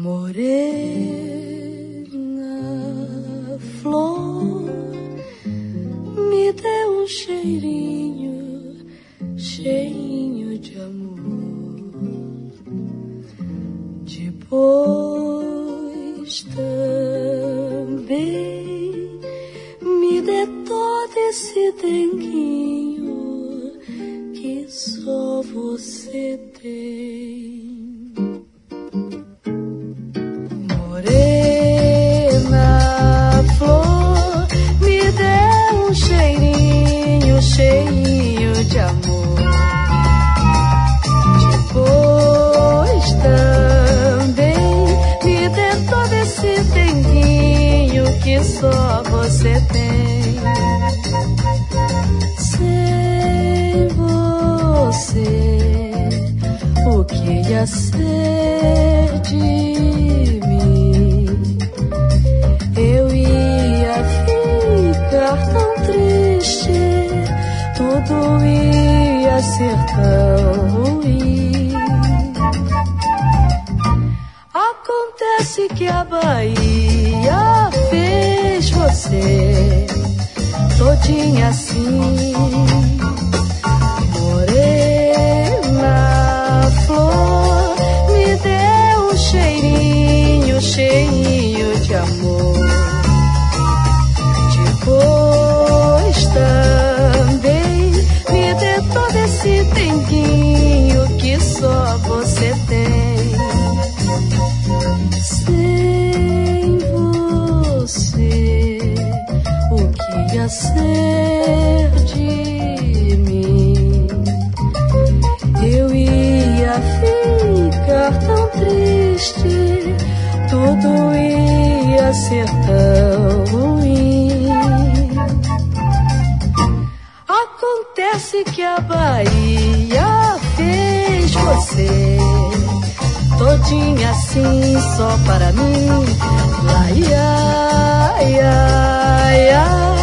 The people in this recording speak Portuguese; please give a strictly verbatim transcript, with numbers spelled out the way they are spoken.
Morena flor, me dê um cheirinho, cheirinho de amor. Depois também me dê todo esse denguinho que só você tem. Morena flor, me dê um cheirinho, cheirinho de amor. Depois também me dê todo esse denguinho que só você tem. Sem você, o que ia ser de mim? Eu ia ficar tão triste, tudo ia ser tão ruim. Acontece que a Bahia fez você todinha assim. Morena flor, me dê um cheirinho, cheirinho de amor. Depois também me dê todo esse denguinho que só você tem. Sem você, o que ia ser de mim? Eu ia ficar tão triste, tudo ia ser tão ruim. Acontece que a Bahia fez você todinha assim só para mim. Lá, ia, ia, ia.